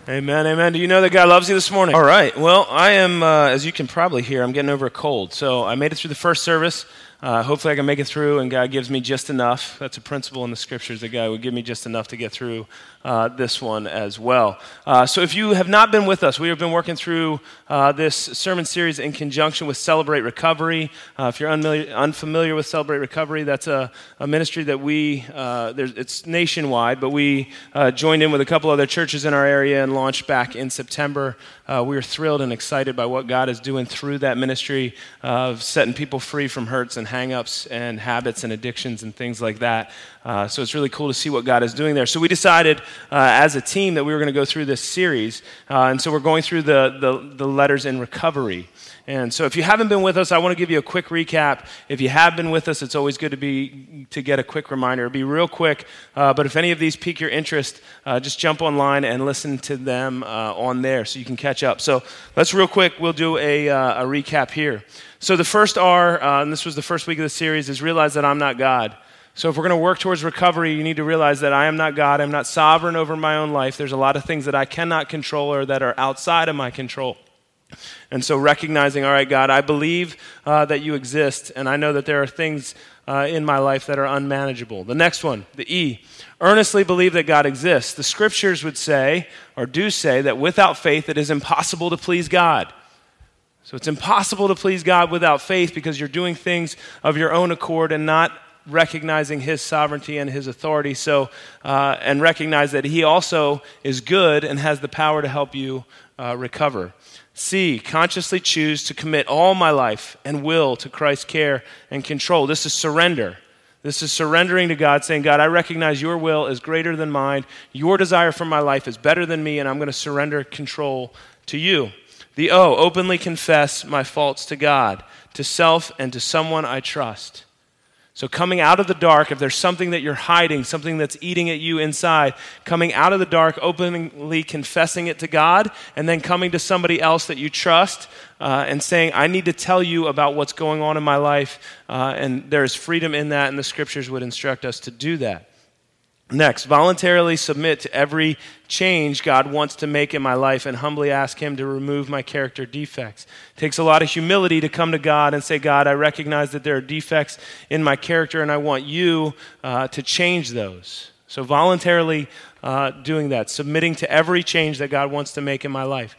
Amen, amen. Do you know that God loves you this morning? All right. Well, I am, as you can probably hear, I'm getting over a cold. So I made it through the first service. Hopefully I can make it through, and God gives me just enough. That's a principle in the scriptures, that God would give me just enough to get through this one as well. So if you have not been with us, we have been working through this sermon series in conjunction with Celebrate Recovery. If you're unfamiliar with Celebrate Recovery, that's a ministry that it's nationwide, but we joined in with a couple other churches in our area and launched back in September. We are thrilled and excited by what God is doing through that ministry of setting people free from hurts and hang-ups and habits and addictions and things like that. So it's really cool to see what God is doing there. So we decided as a team that we were going to go through this series. And so we're going through the letters in recovery. And so if you haven't been with us, I want to give you a quick recap. If you have been with us, it's always good to get a quick reminder. It'll be real quick, but if any of these pique your interest, just jump online and listen to them on there so you can catch up. So let's real quick, we'll do a recap here. So the first R, and this was the first week of the series, is realize that I'm not God. So if we're going to work towards recovery, you need to realize that I am not God. I'm not sovereign over my own life. There's a lot of things that I cannot control or that are outside of my control. And so recognizing, all right, God, I believe that you exist, and I know that there are things in my life that are unmanageable. The next one, the E, earnestly believe that God exists. The scriptures would say, or do say, that without faith it is impossible to please God. So it's impossible to please God without faith because you're doing things of your own accord and not recognizing his sovereignty and his authority. So, and recognize that he also is good and has the power to help you recover. C, consciously choose to commit all my life and will to Christ's care and control. This is surrender. This is surrendering to God, saying, God, I recognize your will is greater than mine. Your desire for my life is better than me, and I'm going to surrender control to you. The O, openly confess my faults to God, to self, and to someone I trust. So coming out of the dark, if there's something that you're hiding, something that's eating at you inside, coming out of the dark, openly confessing it to God, and then coming to somebody else that you trust and saying, I need to tell you about what's going on in my life, and there is freedom in that, and the scriptures would instruct us to do that. Next, voluntarily submit to every change God wants to make in my life and humbly ask him to remove my character defects. It takes a lot of humility to come to God and say, God, I recognize that there are defects in my character and I want you to change those. So voluntarily doing that, submitting to every change that God wants to make in my life.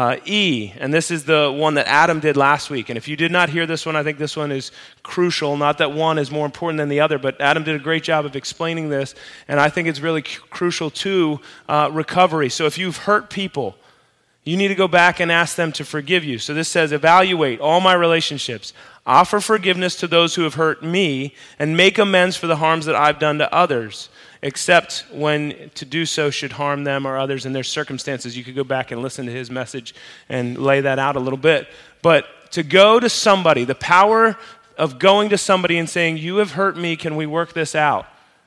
E, and this is the one that Adam did last week. And if you did not hear this one, I think this one is crucial. Not that one is more important than the other, but Adam did a great job of explaining this. And I think it's really crucial to recovery. So if you've hurt people, you need to go back and ask them to forgive you. So this says, evaluate all my relationships, offer forgiveness to those who have hurt me, and make amends for the harms that I've done to others, except when to do so should harm them or others in their circumstances. You could go back and listen to his message and lay that out a little bit. But to go to somebody, the power of going to somebody and saying, you have hurt me, can we work this out?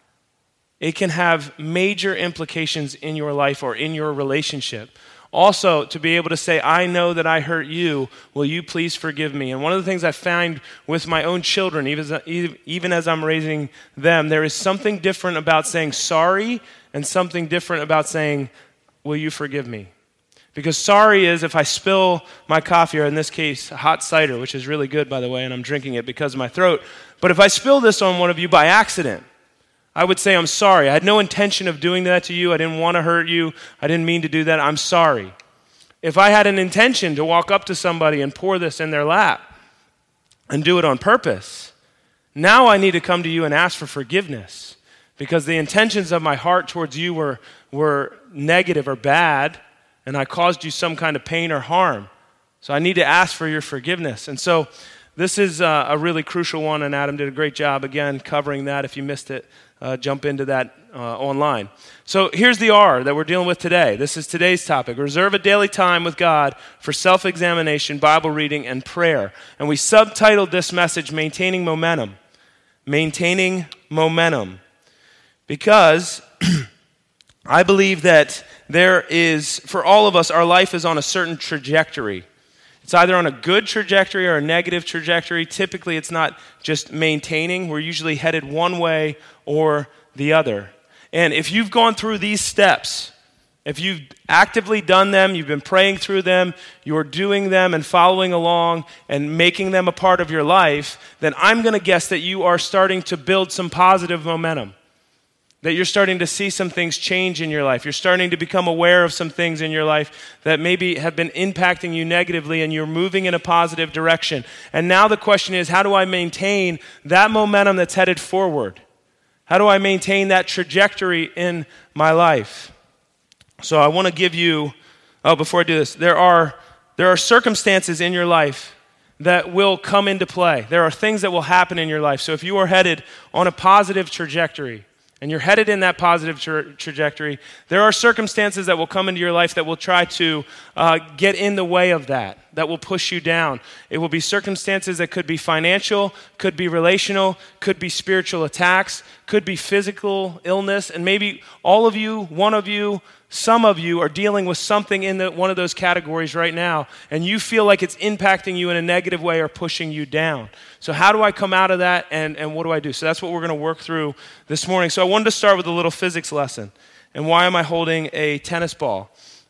It can have major implications in your life or in your relationship. Also, to be able to say, I know that I hurt you, will you please forgive me? And one of the things I find with my own children, even as I'm raising them, there is something different about saying sorry and something different about saying, will you forgive me? Because sorry is if I spill my coffee, or in this case, hot cider, which is really good, by the way, and I'm drinking it because of my throat. But if I spill this on one of you by accident, I would say, I'm sorry. I had no intention of doing that to you. I didn't want to hurt you. I didn't mean to do that. I'm sorry. If I had an intention to walk up to somebody and pour this in their lap and do it on purpose, now I need to come to you and ask for forgiveness because the intentions of my heart towards you were negative or bad, and I caused you some kind of pain or harm. So I need to ask for your forgiveness. And so this is a really crucial one, and Adam did a great job, again, covering that. If you missed it, jump into that online. So here's the R that we're dealing with today. This is today's topic. Reserve a daily time with God for self-examination, Bible reading, and prayer. And we subtitled this message, Maintaining Momentum. Maintaining Momentum. Because I believe that there is, for all of us, our life is on a certain trajectory. It's either on a good trajectory or a negative trajectory. Typically, it's not just maintaining. We're usually headed one way or the other. And if you've gone through these steps, If you've actively done them, you've been praying through them, you're doing them and following along and making them a part of your life, then I'm going to guess that you are starting to build some positive momentum. That you're starting to see some things change in your life. You're starting to become aware of some things in your life that maybe have been impacting you negatively, and you're moving in a positive direction. And now the question is, how do I maintain that momentum that's headed forward? How do I maintain that trajectory in my life? So I want to give you, before I do this, there are circumstances in your life that will come into play. There are things that will happen in your life. So if you are headed on a positive trajectory, and you're headed in that positive trajectory, there are circumstances that will come into your life that will try to get in the way of that will push you down. It will be circumstances that could be financial, could be relational, could be spiritual attacks, could be physical illness, and maybe all of you, one of you, some of you are dealing with something in one of those categories right now, and you feel like it's impacting you in a negative way or pushing you down. So how do I come out of that, and what do I do? So that's what we're going to work through this morning. So I wanted to start with a little physics lesson. And why am I holding a tennis ball?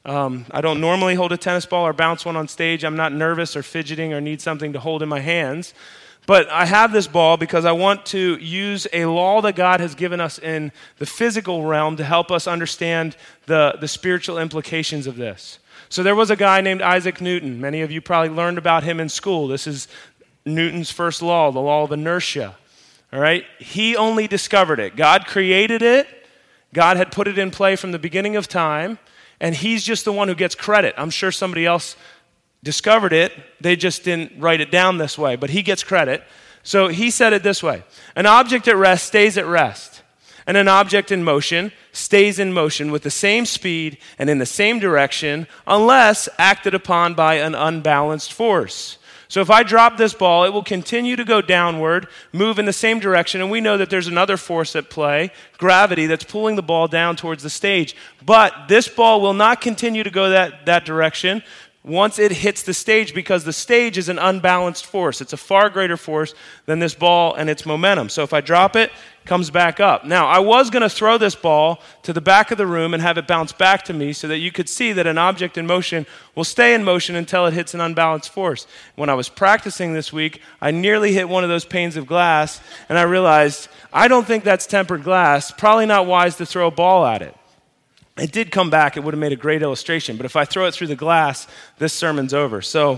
I don't normally hold a tennis ball or bounce one on stage. I'm not nervous or fidgeting or need something to hold in my hands. But I have this ball because I want to use a law that God has given us in the physical realm to help us understand the spiritual implications of this. So there was a guy named Isaac Newton. Many of you probably learned about him in school. This is Newton's first law, the law of inertia. All right? He only discovered it. God created it. God had put it in play from the beginning of time, and he's just the one who gets credit. I'm sure somebody else discovered it. They just didn't write it down this way, but he gets credit. So he said it this way: an object at rest stays at rest, and an object in motion stays in motion with the same speed and in the same direction unless acted upon by an unbalanced force. So if I drop this ball, it will continue to go downward, move in the same direction, and we know that there's another force at play, gravity, that's pulling the ball down towards the stage. But this ball will not continue to go that direction once it hits the stage, because the stage is an unbalanced force. It's a far greater force than this ball and its momentum. So if I drop it, it comes back up. Now, I was going to throw this ball to the back of the room and have it bounce back to me so that you could see that an object in motion will stay in motion until it hits an unbalanced force. When I was practicing this week, I nearly hit one of those panes of glass, and I realized, I don't think that's tempered glass. Probably not wise to throw a ball at it. It did come back. It would have made a great illustration. But if I throw it through the glass, this sermon's over. But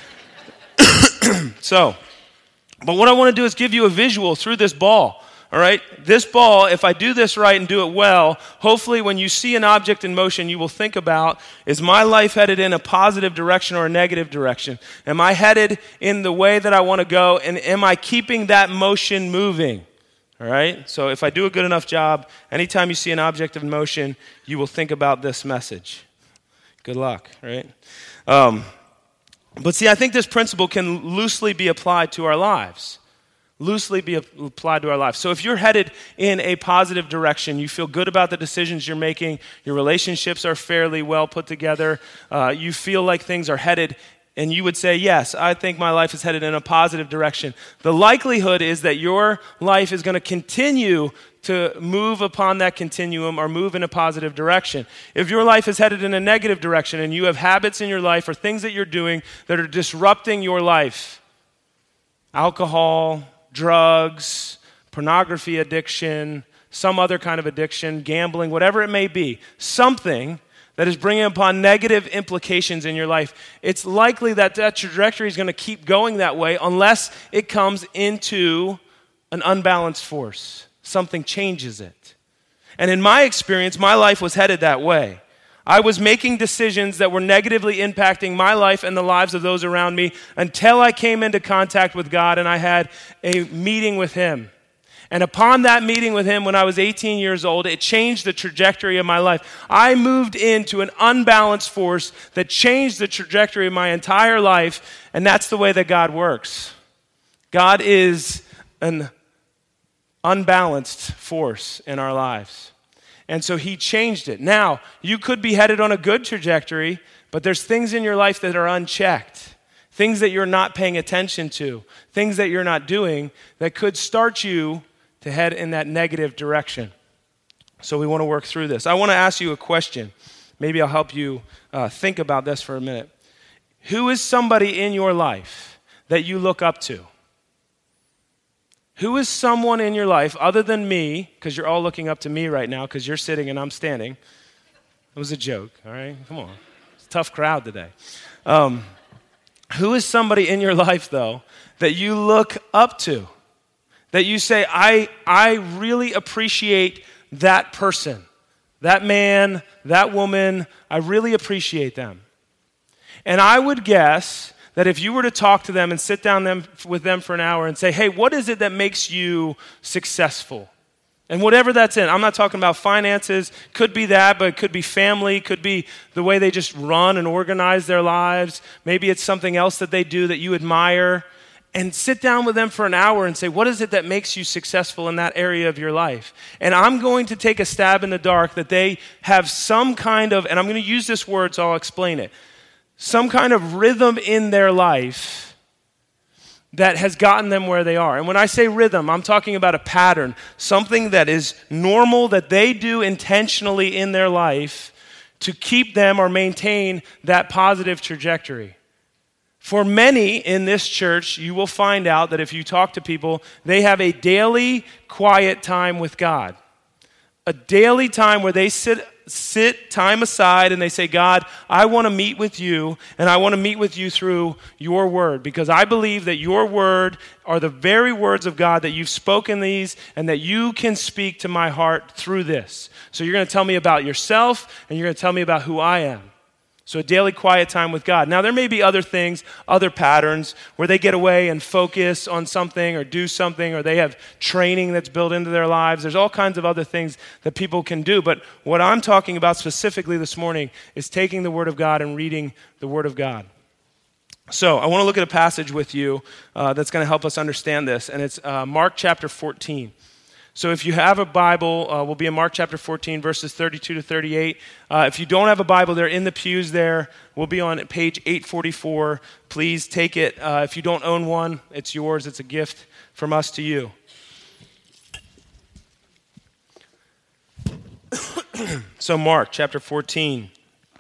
what I want to do is give you a visual through this ball. All right? This ball, if I do this right and do it well, hopefully when you see an object in motion, you will think about, is my life headed in a positive direction or a negative direction? Am I headed in the way that I want to go? And am I keeping that motion moving? All right? So if I do a good enough job, anytime you see an object in motion, you will think about this message. Good luck, right? But see, I think this principle can loosely be applied to our lives. Loosely be applied to our lives. So if you're headed in a positive direction, you feel good about the decisions you're making, your relationships are fairly well put together, you feel like things are headed, and you would say, yes, I think my life is headed in a positive direction. The likelihood is that your life is going to continue to move upon that continuum or move in a positive direction. If your life is headed in a negative direction and you have habits in your life or things that you're doing that are disrupting your life, alcohol, drugs, pornography addiction, some other kind of addiction, gambling, whatever it may be, something that is bringing upon negative implications in your life, it's likely that that trajectory is going to keep going that way unless it comes into an unbalanced force. Something changes it. And in my experience, my life was headed that way. I was making decisions that were negatively impacting my life and the lives of those around me until I came into contact with God and I had a meeting with Him. And upon that meeting with Him when I was 18 years old, it changed the trajectory of my life. I moved into an unbalanced force that changed the trajectory of my entire life, and that's the way that God works. God is an unbalanced force in our lives. And so He changed it. Now, you could be headed on a good trajectory, but there's things in your life that are unchecked, things that you're not paying attention to, things that you're not doing that could start you to head in that negative direction. So we want to work through this. I want to ask you a question maybe I'll help you think about this for a minute. Who is somebody in your life that you look up to? Who is someone in your life other than me, because you're all looking up to me right now because you're sitting and I'm standing. It was a joke, all right? Come on. It's a tough crowd today. Who is somebody in your life, though, that you look up to? That you say, I really appreciate that person, that man, that woman. I really appreciate them. And I would guess that if you were to talk to them and sit down with them for an hour and say, hey, what is it that makes you successful? And whatever that's in, I'm not talking about finances, could be that, but it could be family, could be the way they just run and organize their lives. Maybe it's something else that they do that you admire. And sit down with them for an hour and say, what is it that makes you successful in that area of your life? And I'm going to take a stab in the dark that they have some kind of, and I'm going to use this word so I'll explain it, some kind of rhythm in their life that has gotten them where they are. And when I say rhythm, I'm talking about a pattern, something that is normal that they do intentionally in their life to keep them or maintain that positive trajectory. For many in this church, you will find out that if you talk to people, they have a daily quiet time with God. A daily time where they sit time aside and they say, God, I want to meet with you, and I want to meet with you through your word, because I believe that your word are the very words of God, that you've spoken these and that you can speak to my heart through this. So you're going to tell me about yourself and you're going to tell me about who I am. So a daily quiet time with God. Now, there may be other things, other patterns where they get away and focus on something or do something, or they have training that's built into their lives. There's all kinds of other things that people can do. But what I'm talking about specifically this morning is taking the Word of God and reading the Word of God. So I want to look at a passage with you that's going to help us understand this, and it's Mark chapter 14. So if you have a Bible, we'll be in Mark chapter 14, verses 32 to 38. If you don't have a Bible, they're in the pews there. We'll be on page 844. Please take it. If you don't own one, it's yours. It's a gift from us to you. So Mark chapter 14.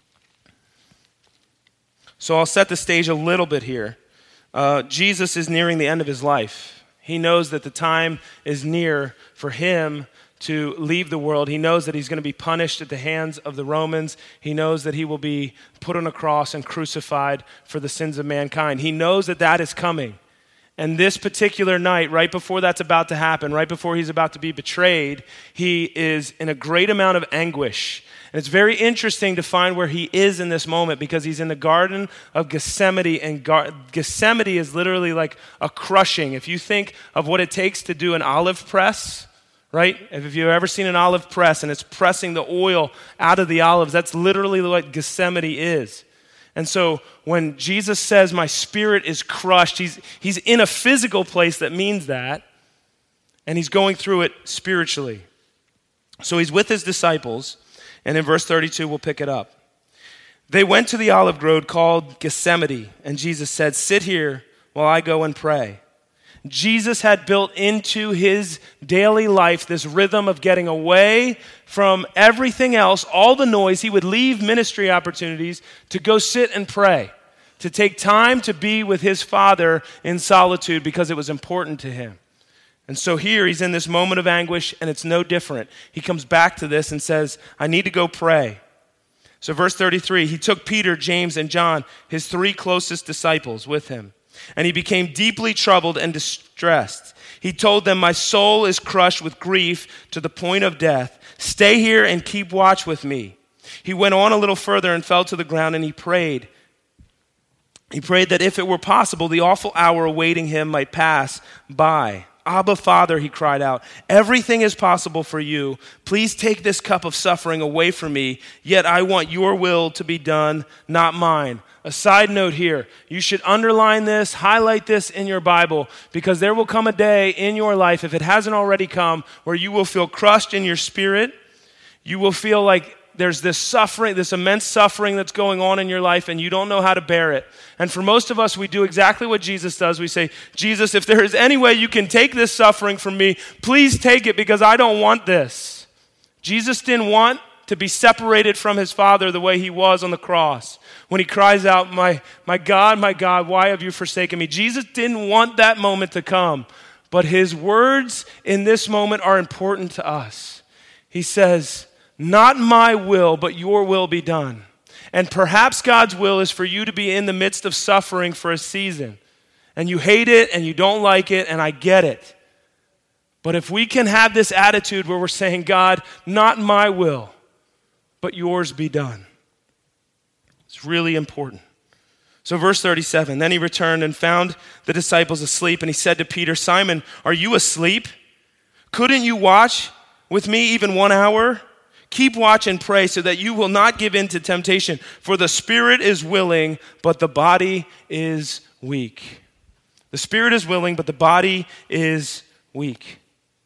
So I'll set the stage a little bit here. Jesus is nearing the end of his life. He knows that the time is near for him to leave the world. He knows that he's going to be punished at the hands of the Romans. He knows that he will be put on a cross and crucified for the sins of mankind. He knows that that is coming. And this particular night, right before that's about to happen, right before he's about to be betrayed, he is in a great amount of anguish. And it's very interesting to find where he is in this moment, because he's in the Garden of Gethsemane, and Gethsemane is literally like a crushing. If you think of what it takes to do an olive press, right? If you've ever seen an olive press and it's pressing the oil out of the olives, that's literally what Gethsemane is. And so when Jesus says, my spirit is crushed, he's in a physical place that means that, and he's going through it spiritually. So he's with his disciples. And in verse 32, we'll pick it up. They went to the olive grove called Gethsemane, and Jesus said, sit here while I go and pray. Jesus had built into his daily life this rhythm of getting away from everything else, all the noise. He would leave ministry opportunities to go sit and pray, to take time to be with his Father in solitude because it was important to him. And so here he's in this moment of anguish, and it's no different. He comes back to this and says, I need to go pray. So verse 33, he took Peter, James, and John, his three closest disciples, with him. And he became deeply troubled and distressed. He told them, my soul is crushed with grief to the point of death. Stay here and keep watch with me. He went on a little further and fell to the ground, and he prayed. He prayed that if it were possible, the awful hour awaiting him might pass by. Abba, Father, he cried out, everything is possible for you. Please take this cup of suffering away from me, yet I want your will to be done, not mine. A side note here, you should underline this, highlight this in your Bible, because there will come a day in your life, if it hasn't already come, where you will feel crushed in your spirit. You will feel like there's this suffering, this immense suffering that's going on in your life, and you don't know how to bear it. And for most of us, we do exactly what Jesus does. We say, Jesus, if there is any way you can take this suffering from me, please take it, because I don't want this. Jesus didn't want to be separated from his Father the way he was on the cross. When he cries out, my God, why have you forsaken me? Jesus didn't want that moment to come, but his words in this moment are important to us. He says, not my will, but your will be done. And perhaps God's will is for you to be in the midst of suffering for a season. And you hate it and you don't like it, and I get it. But if we can have this attitude where we're saying, God, not my will, but yours be done. It's really important. So verse 37, then he returned and found the disciples asleep, and he said to Peter, Simon, are you asleep? Couldn't you watch with me even 1 hour? Keep watch and pray so that you will not give in to temptation. For the spirit is willing, but the body is weak. The spirit is willing, but the body is weak.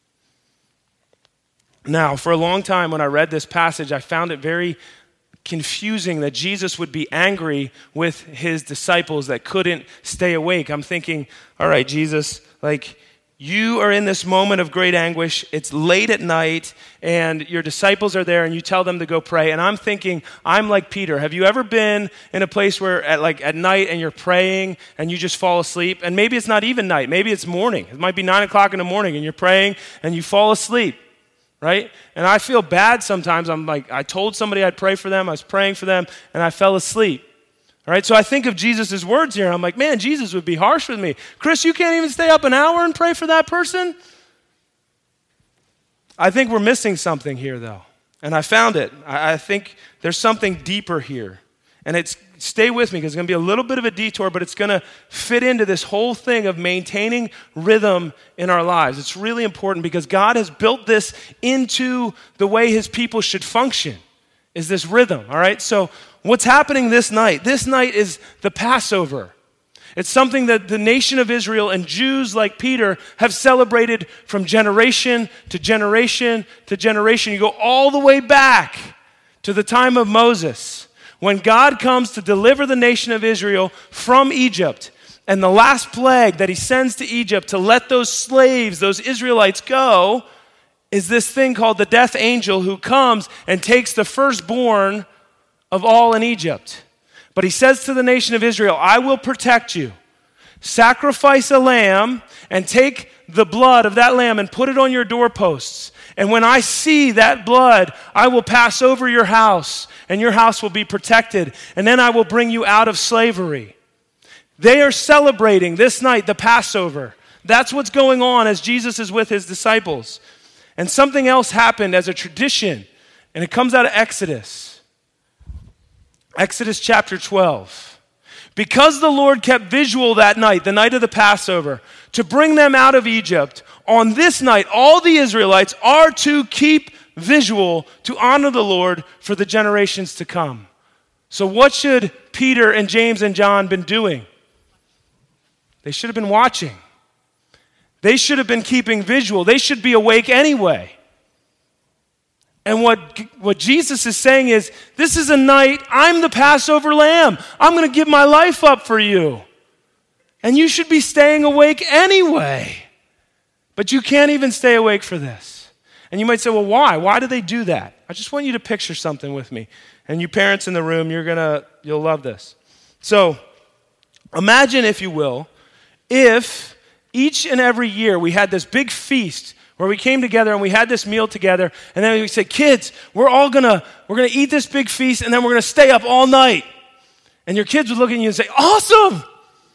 Now, for a long time when I read this passage, I found it very confusing that Jesus would be angry with his disciples that couldn't stay awake. I'm thinking, all right, Jesus, you are in this moment of great anguish. It's late at night, and your disciples are there, and you tell them to go pray. And I'm thinking, I'm like Peter. Have you ever been in a place where at night and you're praying and you just fall asleep? And maybe it's not even night. Maybe it's morning. It might be 9 o'clock in the morning, and you're praying and you fall asleep, right? And I feel bad sometimes. I told somebody I'd pray for them. I was praying for them, and I fell asleep. All right, so I think of Jesus' words here. I'm like, man, Jesus would be harsh with me. Chris, you can't even stay up an hour and pray for that person? I think we're missing something here, though. And I found it. I think there's something deeper here. And stay with me because it's going to be a little bit of a detour, but it's going to fit into this whole thing of maintaining rhythm in our lives. It's really important because God has built this into the way his people should function, is this rhythm, all right? So what's happening this night? This night is the Passover. It's something that the nation of Israel and Jews like Peter have celebrated from generation to generation to generation. You go all the way back to the time of Moses, when God comes to deliver the nation of Israel from Egypt. And the last plague that he sends to Egypt to let those slaves, those Israelites go, is this thing called the death angel who comes and takes the firstborn of all in Egypt. But he says to the nation of Israel, I will protect you. Sacrifice a lamb and take the blood of that lamb and put it on your doorposts. And when I see that blood, I will pass over your house, and your house will be protected. And then I will bring you out of slavery. They are celebrating this night the Passover. That's what's going on as Jesus is with his disciples. And something else happened as a tradition, and it comes out of Exodus. Exodus chapter 12. Because the Lord kept visual that night, the night of the Passover, to bring them out of Egypt, on this night, all the Israelites are to keep visual to honor the Lord for the generations to come. So what should Peter and James and John been doing? They should have been watching. They should have been keeping visual. They should be awake anyway. And what Jesus is saying is, this is a night, I'm the Passover lamb. I'm going to give my life up for you. And you should be staying awake anyway. But you can't even stay awake for this. And you might say, well, why? Why do they do that? I just want you to picture something with me. And you parents in the room, you'll love this. So, imagine, if you will, if each and every year we had this big feast where we came together and we had this meal together, and then we said, kids, we're gonna eat this big feast, and then we're gonna stay up all night. And your kids would look at you and say, awesome!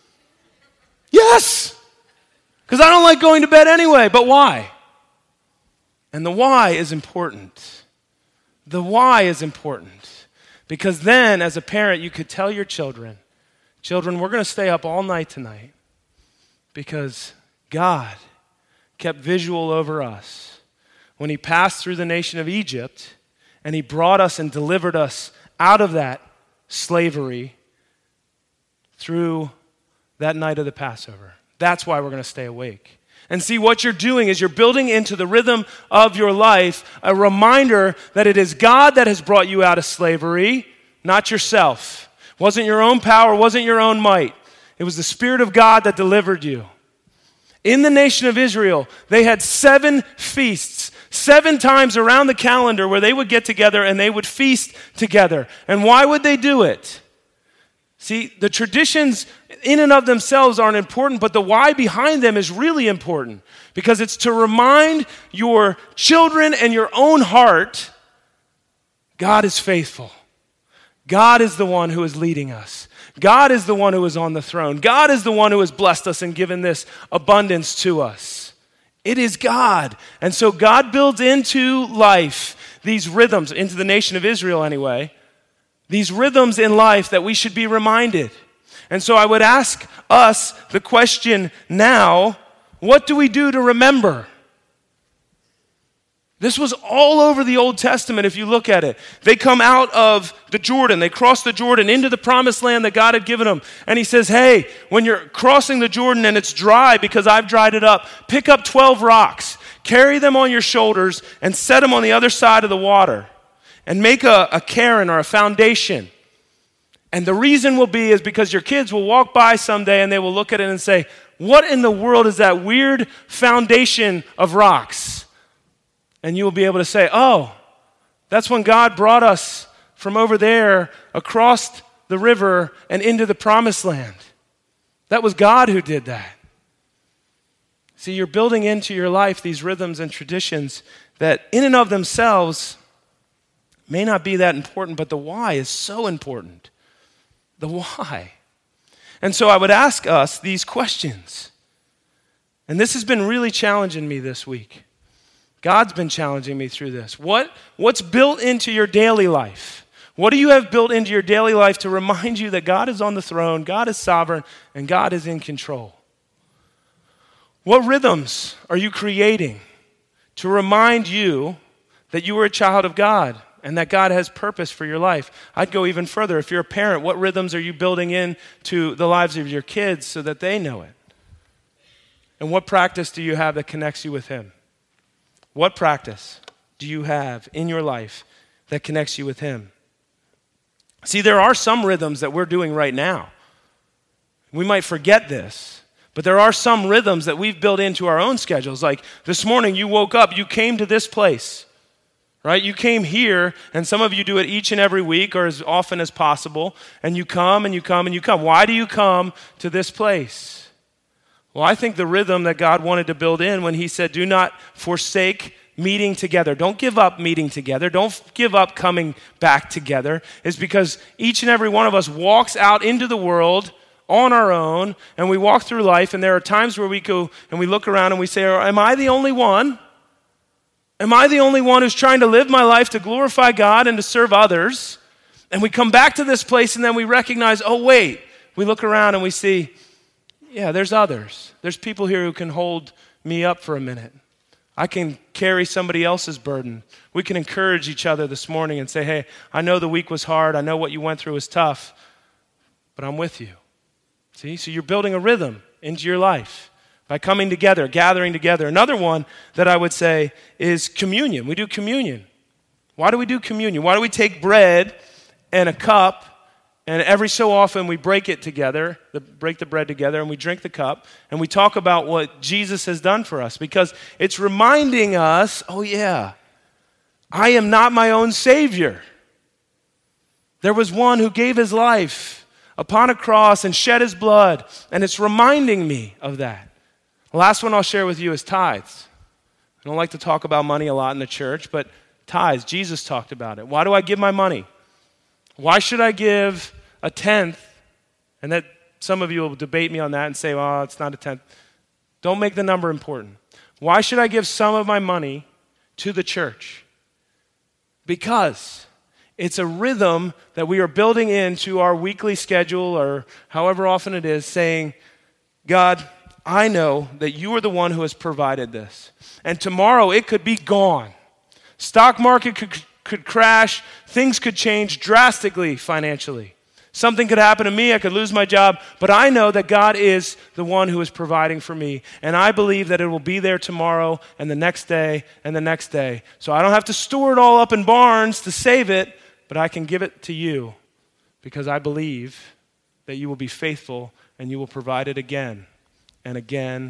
Yes! Because I don't like going to bed anyway, but why? And the why is important. The why is important. Because then, as a parent, you could tell your children, we're gonna stay up all night tonight because God kept visual over us when he passed through the nation of Egypt and he brought us and delivered us out of that slavery through that night of the Passover. That's why we're going to stay awake. And see, what you're doing is you're building into the rhythm of your life a reminder that it is God that has brought you out of slavery, not yourself. Wasn't your own power, wasn't your own might. It was the Spirit of God that delivered you. In the nation of Israel, they had 7 feasts, 7 times around the calendar where they would get together and they would feast together. And why would they do it? See, the traditions in and of themselves aren't important, but the why behind them is really important, because it's to remind your children and your own heart, God is faithful. God is the one who is leading us. God is the one who is on the throne. God is the one who has blessed us and given this abundance to us. It is God. And so God builds into life these rhythms, into the nation of Israel anyway, these rhythms in life that we should be reminded. And so I would ask us the question now, what do we do to remember? This was all over the Old Testament if you look at it. They come out of the Jordan. They cross the Jordan into the promised land that God had given them. And he says, hey, when you're crossing the Jordan and it's dry because I've dried it up, pick up 12 rocks, carry them on your shoulders, and set them on the other side of the water. And make a cairn or a foundation. And the reason will be is because your kids will walk by someday and they will look at it and say, what in the world is that weird foundation of rocks? And you will be able to say, oh, that's when God brought us from over there across the river and into the promised land. That was God who did that. See, you're building into your life these rhythms and traditions that in and of themselves may not be that important, but the why is so important. The why. And so I would ask us these questions. And this has been really challenging me this week. God's been challenging me through this. What's built into your daily life? What do you have built into your daily life to remind you that God is on the throne, God is sovereign, and God is in control? What rhythms are you creating to remind you that you are a child of God and that God has purpose for your life? I'd go even further. If you're a parent, what rhythms are you building into the lives of your kids so that they know it? And what practice do you have that connects you with Him? What practice do you have in your life that connects you with Him? See, there are some rhythms that we're doing right now. We might forget this, but there are some rhythms that we've built into our own schedules. Like this morning, you woke up, you came to this place. Right? You came here, and some of you do it each and every week or as often as possible, and you come and you come and you come. Why do you come to this place? Well, I think the rhythm that God wanted to build in when He said, do not forsake meeting together. Don't give up meeting together. Don't give up coming back together, is because each and every one of us walks out into the world on our own, and we walk through life, and there are times where we go and we look around and we say, am I the only one? Am I the only one who's trying to live my life to glorify God and to serve others? And we come back to this place and then we recognize, oh wait, we look around and we see, yeah, there's others. There's people here who can hold me up for a minute. I can carry somebody else's burden. We can encourage each other this morning and say, hey, I know the week was hard. I know what you went through was tough, but I'm with you. See, so you're building a rhythm into your life by coming together, gathering together. Another one that I would say is communion. We do communion. Why do we do communion? Why do we take bread and a cup, and every so often we break it together, break the bread together, and we drink the cup, and we talk about what Jesus has done for us? Because it's reminding us, oh yeah, I am not my own Savior. There was one who gave His life upon a cross and shed His blood, and it's reminding me of that. The last one I'll share with you is tithes. I don't like to talk about money a lot in the church, but tithes, Jesus talked about it. Why do I give my money? Why should I give a tenth? And that some of you will debate me on that and say, well, it's not a tenth. Don't make the number important. Why should I give some of my money to the church? Because it's a rhythm that we are building into our weekly schedule or however often it is, saying, God, I know that you are the one who has provided this. And tomorrow it could be gone. Stock market could crash. Things could change drastically financially. Something could happen to me. I could lose my job. But I know that God is the one who is providing for me. And I believe that it will be there tomorrow and the next day and the next day. So I don't have to store it all up in barns to save it, but I can give it to you because I believe that you will be faithful and you will provide it again and again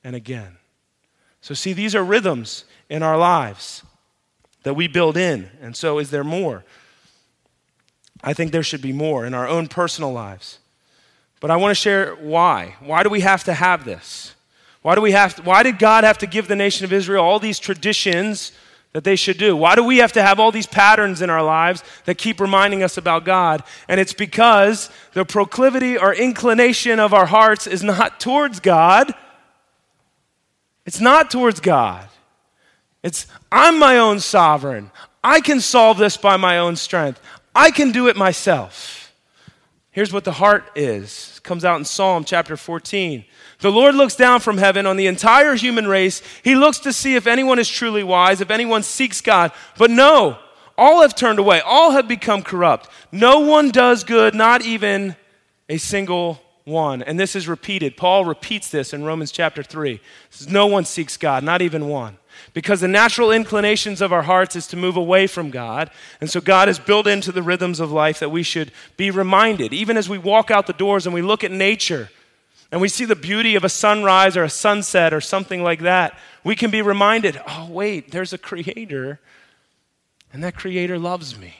and again. So see, these are rhythms in our lives that we build in. And so is there more? I think there should be more in our own personal lives. But I want to share why. Why do we have to have this? Why did God have to give the nation of Israel all these traditions that they should do? Why do we have to have all these patterns in our lives that keep reminding us about God? And it's because the proclivity or inclination of our hearts is not towards God. It's not towards God. It's, I'm my own sovereign. I can solve this by my own strength. I can do it myself. Here's what the heart is. It comes out in Psalm chapter 14. The Lord looks down from heaven on the entire human race. He looks to see if anyone is truly wise, if anyone seeks God. But no, all have turned away. All have become corrupt. No one does good, not even a single one. And this is repeated. Paul repeats this in Romans chapter 3. He says, no one seeks God, not even one. Because the natural inclinations of our hearts is to move away from God. And so God has built into the rhythms of life that we should be reminded. Even as we walk out the doors and we look at nature and we see the beauty of a sunrise or a sunset or something like that, we can be reminded, oh wait, there's a creator and that creator loves me.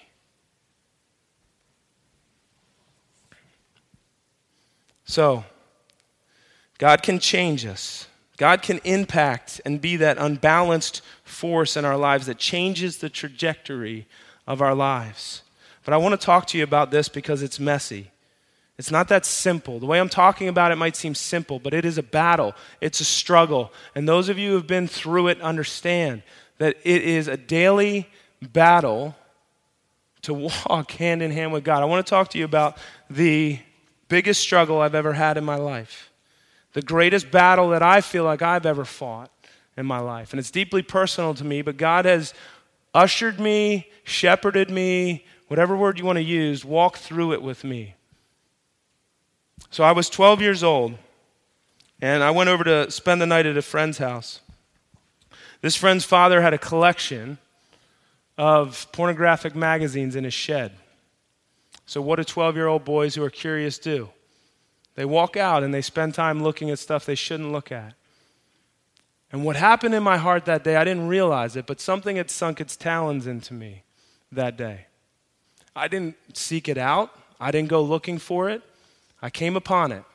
So, God can change us. God can impact and be that unbalanced force in our lives that changes the trajectory of our lives. But I want to talk to you about this because it's messy. It's not that simple. The way I'm talking about it might seem simple, but it is a battle. It's a struggle. And those of you who have been through it understand that it is a daily battle to walk hand in hand with God. I want to talk to you about the biggest struggle I've ever had in my life. The greatest battle that I feel like I've ever fought in my life. And it's deeply personal to me, but God has ushered me, shepherded me, whatever word you want to use, walk through it with me. So I was 12 years old, and I went over to spend the night at a friend's house. This friend's father had a collection of pornographic magazines in his shed. So what do 12-year-old boys who are curious do? They walk out and they spend time looking at stuff they shouldn't look at. And what happened in my heart that day, I didn't realize it, but something had sunk its talons into me that day. I didn't seek it out. I didn't go looking for it. I came upon it.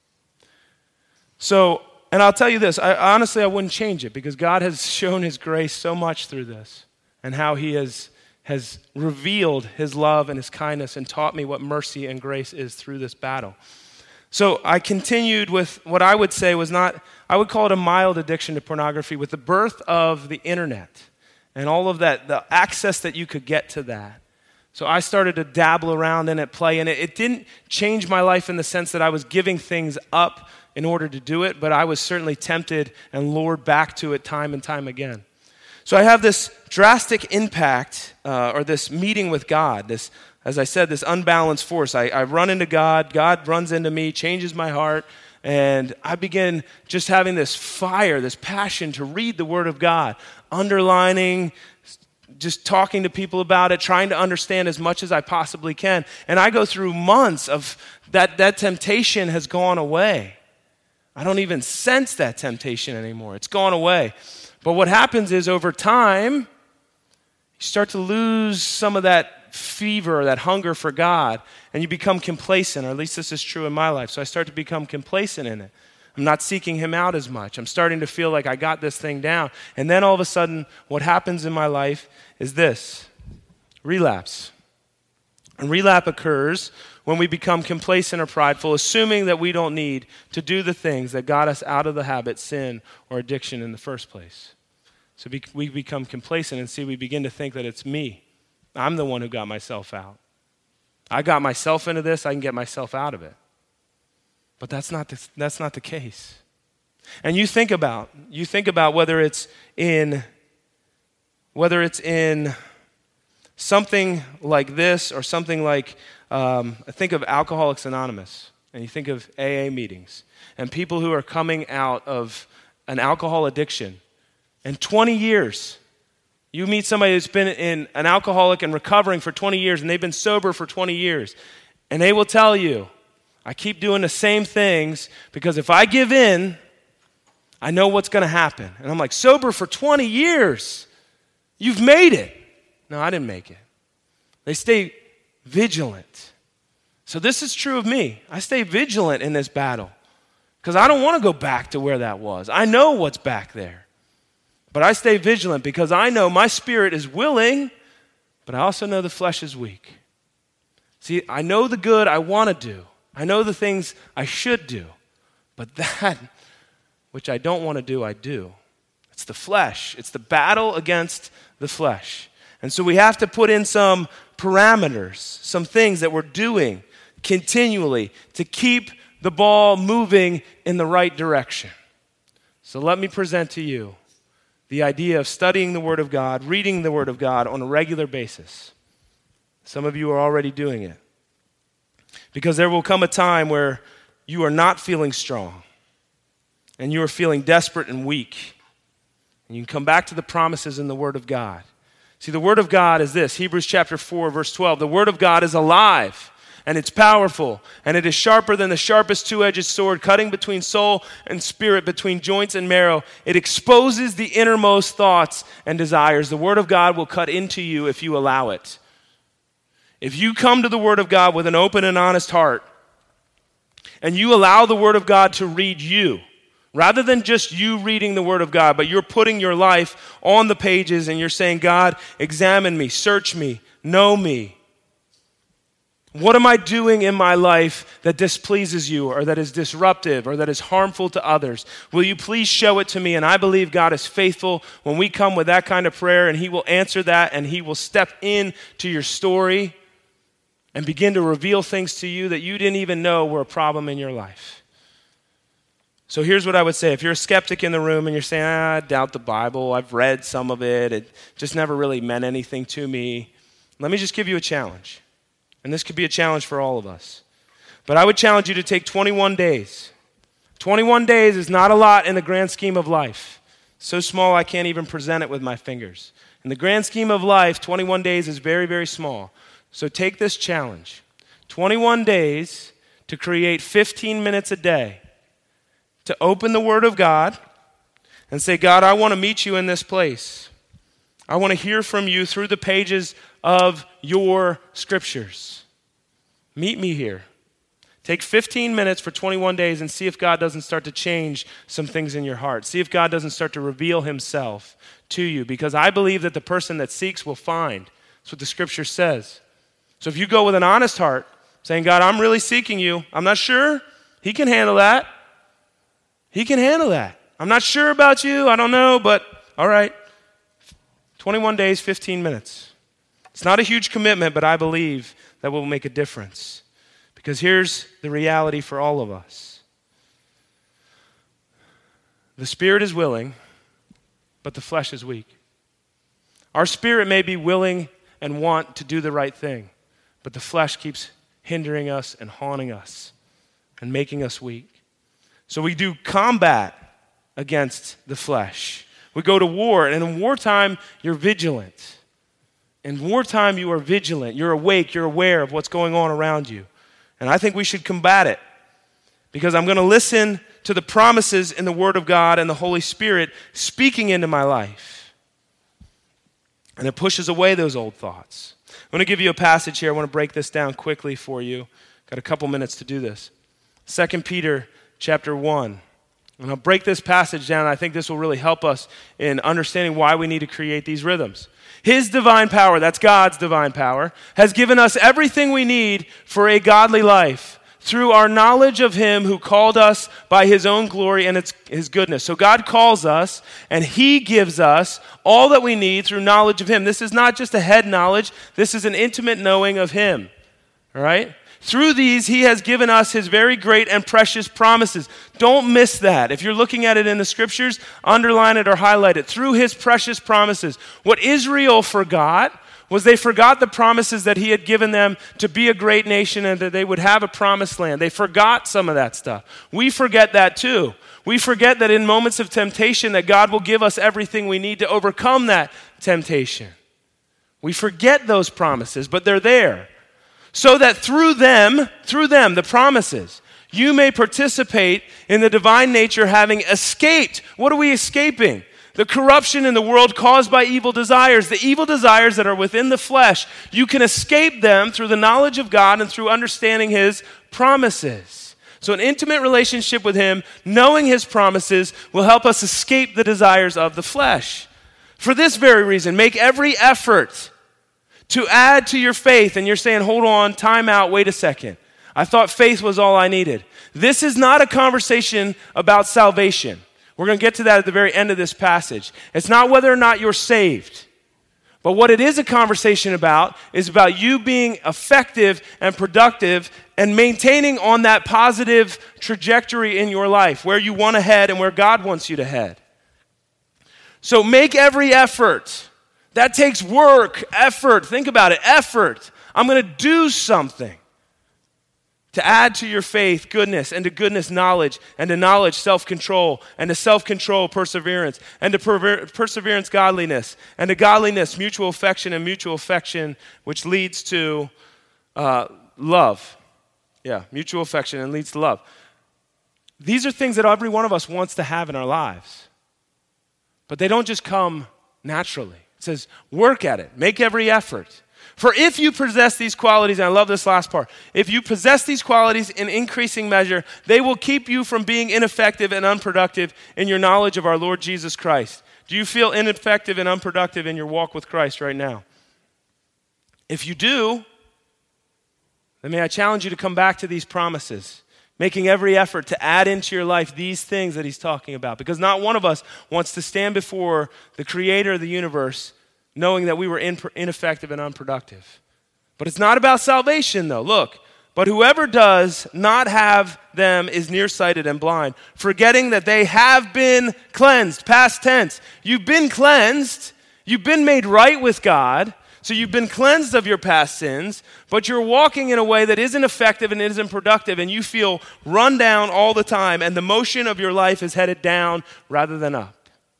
So, and I'll tell you this, honestly, I wouldn't change it because God has shown his grace so much through this and how he has revealed his love and his kindness and taught me what mercy and grace is through this battle. So I continued with what I would say was not, I would call it a mild addiction to pornography with the birth of the internet and all of that, the access that you could get to that. So I started to dabble around in it, play in it. It didn't change my life in the sense that I was giving things up in order to do it, but I was certainly tempted and lured back to it time and time again. So I have this drastic impact, or this meeting with God, this, as I said, this unbalanced force. I run into God, God runs into me, changes my heart, and I begin just having this fire, this passion to read the Word of God, underlining, just talking to people about it, trying to understand as much as I possibly can. And I go through months of that temptation has gone away. I don't even sense that temptation anymore. It's gone away. But what happens is over time, you start to lose some of that fever, that hunger for God, and you become complacent, or at least this is true in my life. So I start to become complacent in it. I'm not seeking him out as much. I'm starting to feel like I got this thing down. And then all of a sudden, what happens in my life is this: relapse. And relapse occurs when we become complacent or prideful, assuming that we don't need to do the things that got us out of the habit, sin, or addiction in the first place. So we become complacent and see, we begin to think that it's me. I'm the one who got myself out. I got myself into this, I can get myself out of it. But that's not the case. And you think about whether it's in something like this or something like, think of Alcoholics Anonymous, and you think of AA meetings, and people who are coming out of an alcohol addiction. And 20 years, you meet somebody who's been in an alcoholic and recovering for 20 years, and they've been sober for 20 years, and they will tell you, I keep doing the same things because if I give in, I know what's going to happen. And I'm like, sober for 20 years. You've made it. No, I didn't make it. They stay vigilant. So this is true of me. I stay vigilant in this battle because I don't want to go back to where that was. I know what's back there. But I stay vigilant because I know my spirit is willing, but I also know the flesh is weak. See, I know the good I want to do. I know the things I should do. But that which I don't want to do, I do. It's the flesh. It's the battle against the flesh. And so we have to put in some parameters, some things that we're doing continually to keep the ball moving in the right direction. So let me present to you the idea of studying the Word of God, reading the Word of God on a regular basis. Some of you are already doing it. Because there will come a time where you are not feeling strong and you are feeling desperate and weak. And you can come back to the promises in the Word of God. See, the Word of God is this, Hebrews chapter 4, verse 12. The Word of God is alive and it's powerful and it is sharper than the sharpest two-edged sword, cutting between soul and spirit, between joints and marrow. It exposes the innermost thoughts and desires. The Word of God will cut into you if you allow it. If you come to the Word of God with an open and honest heart, and you allow the Word of God to read you, rather than just you reading the Word of God, but you're putting your life on the pages and you're saying, God, examine me, search me, know me. What am I doing in my life that displeases you or that is disruptive or that is harmful to others? Will you please show it to me? And I believe God is faithful when we come with that kind of prayer, and He will answer that and He will step into your story and begin to reveal things to you that you didn't even know were a problem in your life. So here's what I would say. If you're a skeptic in the room and you're saying, I doubt the Bible, I've read some of it, it just never really meant anything to me, let me just give you a challenge. And this could be a challenge for all of us. But I would challenge you to take 21 days. 21 days is not a lot in the grand scheme of life. So small I can't even present it with my fingers. In the grand scheme of life, 21 days is very, very small. So take this challenge. 21 days to create 15 minutes a day to open the Word of God and say, God, I want to meet you in this place. I want to hear from you through the pages of your scriptures. Meet me here. Take 15 minutes for 21 days and see if God doesn't start to change some things in your heart. See if God doesn't start to reveal Himself to you, because I believe that the person that seeks will find. That's what the Scripture says. So if you go with an honest heart, saying, God, I'm really seeking you. I'm not sure. He can handle that. He can handle that. I'm not sure about you. I don't know, but all right. 21 days, 15 minutes. It's not a huge commitment, but I believe that will make a difference. Because here's the reality for all of us. The spirit is willing, but the flesh is weak. Our spirit may be willing and want to do the right thing, but the flesh keeps hindering us and haunting us and making us weak. So we do combat against the flesh. We go to war, and in wartime, you're vigilant. In wartime, you are vigilant. You're awake. You're aware of what's going on around you. And I think we should combat it, because I'm going to listen to the promises in the Word of God and the Holy Spirit speaking into my life. And it pushes away those old thoughts. I'm going to give you a passage here. I want to break this down quickly for you. Got a couple minutes to do this. 2 Peter chapter 1. And I'll break this passage down. I think this will really help us in understanding why we need to create these rhythms. His divine power, that's God's divine power, has given us everything we need for a godly life through our knowledge of Him who called us by His own glory and His goodness. So God calls us, and He gives us all that we need through knowledge of Him. This is not just a head knowledge. This is an intimate knowing of Him. All right? Through these, He has given us His very great and precious promises. Don't miss that. If you're looking at it in the Scriptures, underline it or highlight it. Through His precious promises. What Israel forgot was they forgot the promises that He had given them to be a great nation and that they would have a promised land. They forgot some of that stuff. We forget that too. We forget that in moments of temptation that God will give us everything we need to overcome that temptation. We forget those promises, but they're there. So that through them, the promises, you may participate in the divine nature, having escaped. What are we escaping? The corruption in the world caused by evil desires. The evil desires that are within the flesh, you can escape them through the knowledge of God and through understanding his promises. So an intimate relationship with him, knowing his promises, will help us escape the desires of the flesh. For this very reason, make every effort to add to your faith. And you're saying, hold on, time out, wait a second. I thought faith was all I needed. This is not a conversation about salvation. We're going to get to that at the very end of this passage. It's not whether or not you're saved. But what it is a conversation about is about you being effective and productive and maintaining on that positive trajectory in your life, where you want to head and where God wants you to head. So make every effort. That takes work, effort. Think about it, effort. I'm going to do something to add to your faith goodness, and to goodness knowledge, and to knowledge self-control, and to self-control perseverance, and to perseverance godliness, and to godliness mutual affection, and mutual affection which leads to love. Yeah, mutual affection and leads to love. These are things that every one of us wants to have in our lives. But they don't just come naturally. It says, work at it, make every effort. For if you possess these qualities, and I love this last part, if you possess these qualities in increasing measure, they will keep you from being ineffective and unproductive in your knowledge of our Lord Jesus Christ. Do you feel ineffective and unproductive in your walk with Christ right now? If you do, then may I challenge you to come back to these promises, making every effort to add into your life these things that he's talking about. Because not one of us wants to stand before the creator of the universe knowing that we were ineffective and unproductive. But it's not about salvation, though. Look, but whoever does not have them is nearsighted and blind, forgetting that they have been cleansed. Past tense. You've been cleansed. You've been made right with God. So you've been cleansed of your past sins, but you're walking in a way that isn't effective and isn't productive, and you feel run down all the time, and the motion of your life is headed down rather than up.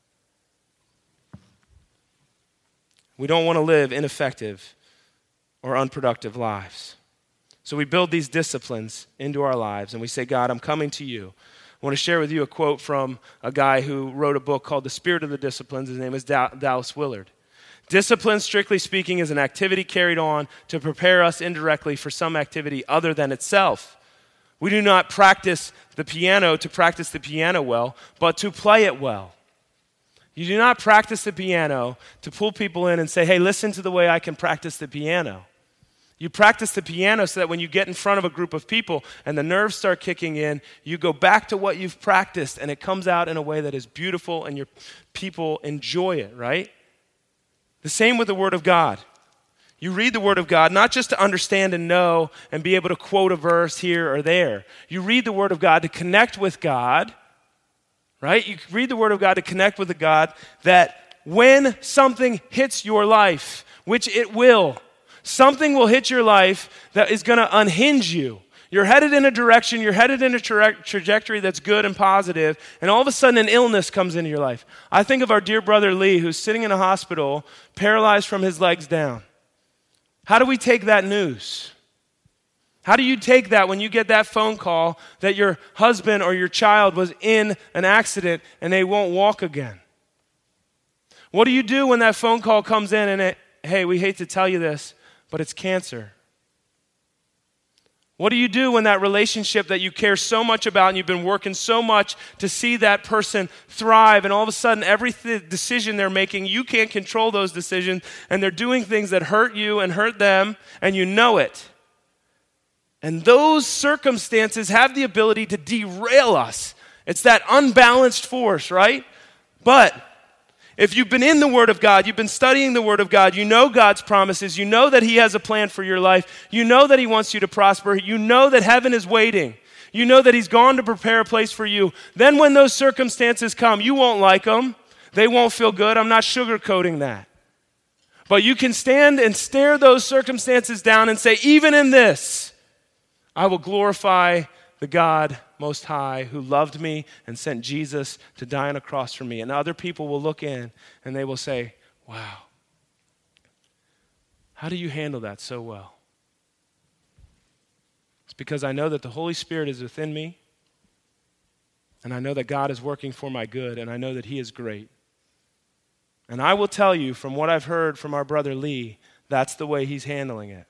We don't want to live ineffective or unproductive lives. So we build these disciplines into our lives, and we say, God, I'm coming to you. I want to share with you a quote from a guy who wrote a book called The Spirit of the Disciplines. His name is Dallas Willard. Discipline, strictly speaking, is an activity carried on to prepare us indirectly for some activity other than itself. We do not practice the piano to practice the piano well, but to play it well. You do not practice the piano to pull people in and say, hey, listen to the way I can practice the piano. You practice the piano so that when you get in front of a group of people and the nerves start kicking in, you go back to what you've practiced and it comes out in a way that is beautiful and your people enjoy it, right? The same with the Word of God. You read the Word of God not just to understand and know and be able to quote a verse here or there. You read the Word of God to connect with God, right? You read the Word of God to connect with the God that when something hits your life, which it will, something will hit your life that is going to unhinge you. You're headed in a direction, you're headed in a trajectory that's good and positive, and all of a sudden an illness comes into your life. I think of our dear brother Lee, who's sitting in a hospital, paralyzed from his legs down. How do we take that news? How do you take that when you get that phone call that your husband or your child was in an accident and they won't walk again? What do you do when that phone call comes in and hey, we hate to tell you this, but it's cancer? What do you do when that relationship that you care so much about and you've been working so much to see that person thrive, and all of a sudden every decision they're making, you can't control those decisions, and they're doing things that hurt you and hurt them, and you know it. And those circumstances have the ability to derail us. It's that unbalanced force, right? But if you've been in the Word of God, you've been studying the Word of God, you know God's promises, you know that He has a plan for your life, you know that He wants you to prosper, you know that heaven is waiting, you know that He's gone to prepare a place for you, then when those circumstances come, you won't like them, they won't feel good, I'm not sugarcoating that. But you can stand and stare those circumstances down and say, even in this, I will glorify the God Most High who loved me and sent Jesus to die on a cross for me. And other people will look in and they will say, wow, how do you handle that so well? It's because I know that the Holy Spirit is within me, and I know that God is working for my good, and I know that he is great. And I will tell you from what I've heard from our brother Lee, that's the way he's handling it.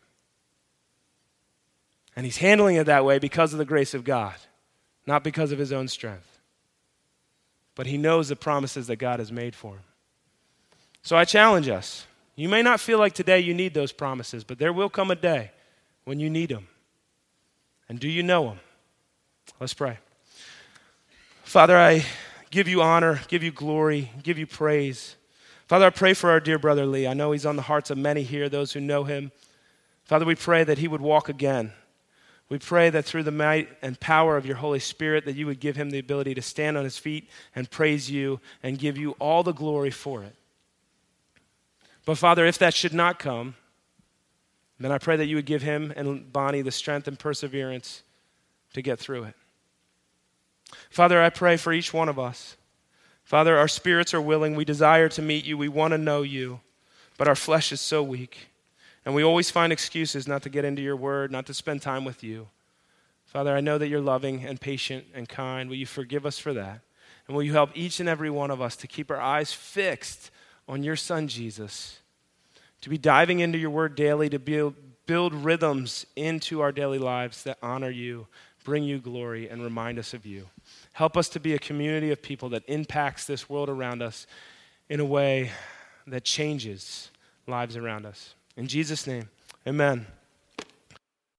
And he's handling it that way because of the grace of God, not because of his own strength. But he knows the promises that God has made for him. So I challenge us. You may not feel like today you need those promises, but there will come a day when you need them. And do you know them? Let's pray. Father, I give you honor, give you glory, give you praise. Father, I pray for our dear brother Lee. I know he's on the hearts of many here, those who know him. Father, we pray that he would walk again. We pray that through the might and power of your Holy Spirit, that you would give him the ability to stand on his feet and praise you and give you all the glory for it. But Father, if that should not come, then I pray that you would give him and Bonnie the strength and perseverance to get through it. Father, I pray for each one of us. Father, our spirits are willing. We desire to meet you. We want to know you. But our flesh is so weak. And we always find excuses not to get into your word, not to spend time with you. Father, I know that you're loving and patient and kind. Will you forgive us for that? And will you help each and every one of us to keep our eyes fixed on your Son, Jesus, to be diving into your word daily, to build rhythms into our daily lives that honor you, bring you glory, and remind us of you. Help us to be a community of people that impacts this world around us in a way that changes lives around us. In Jesus' name, amen.